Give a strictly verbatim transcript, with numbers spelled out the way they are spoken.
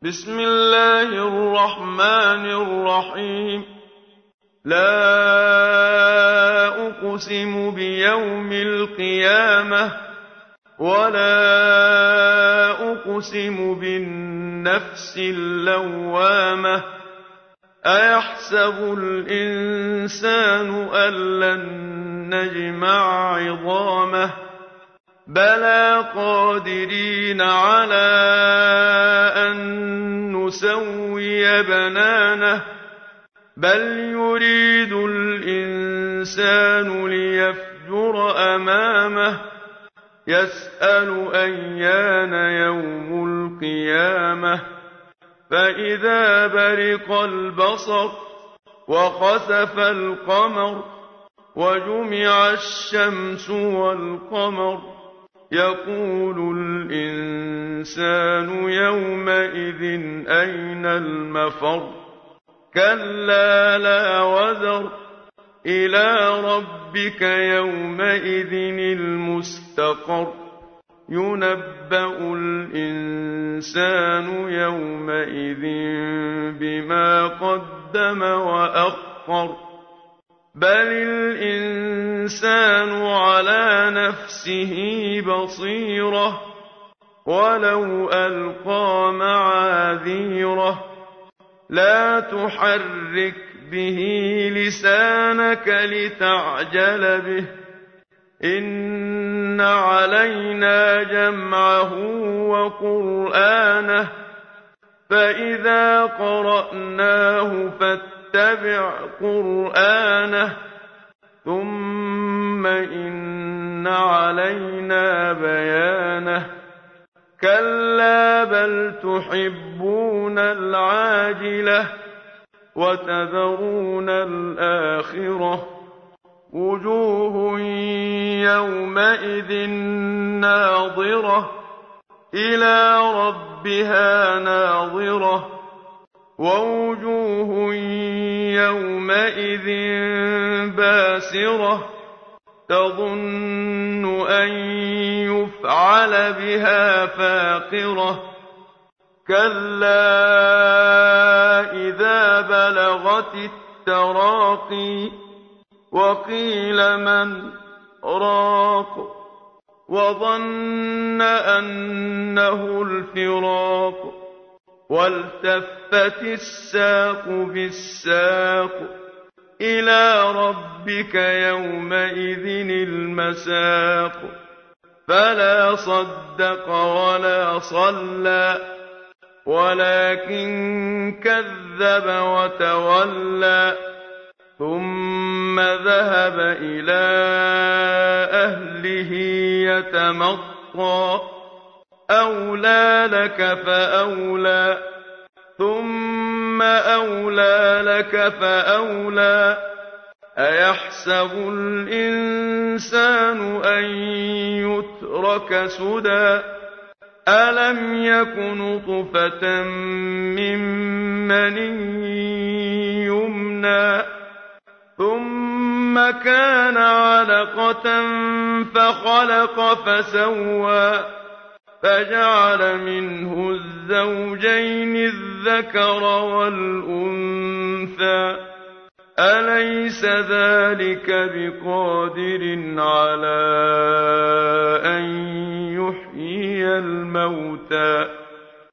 بسم الله الرحمن الرحيم لا أقسم بيوم القيامة ولا أقسم بالنفس اللوامة أيحسب الإنسان أن لن نجمع عظامه بلى قادرين على أن نسوي بنانه بل يريد الإنسان ليفجر أمامه يسأل أيان يوم القيامة فإذا برق البصر وخسف القمر وجمع الشمس والقمر يقول الإنسان يومئذ أين المفر كلا لا وزر إلى ربك يومئذ المستقر ينبأ الإنسان يومئذ بما قدم وأخر بل الإنسان على نفسه بصيرة ولو ألقى معاذيره لا تحرك به لسانك لتعجل به إن علينا جمعه وقرآنه فإذا قرأناه فاتبع قرآنه ثم إن علينا بيانه كلا بل تحبون العاجلة وتذرون الآخرة وجوه يومئذ ناظرة إلى ربها ناظرة ووجوه يومئذ باسرة تظن أن يفعل بها فاقرة كلا إذا بلغت التراقي وقيل من راق وظن أنه الفراق والتفت الساق بالساق إلى ربك يومئذ المساق فلا صدق ولا صلى ولكن كذب وتولى ثم ذهب إلى أهله يتمطى أولى لك فأولى ثم أولى لك فأولى أيحسب الإنسان أن يترك سدى ألم يك نطفة من مني يمنى ثم كان علقة فخلق فسوى فجعل منه الزوجين الذكر والأنثى أليس ذلك بقادر على أن يحيي الموتى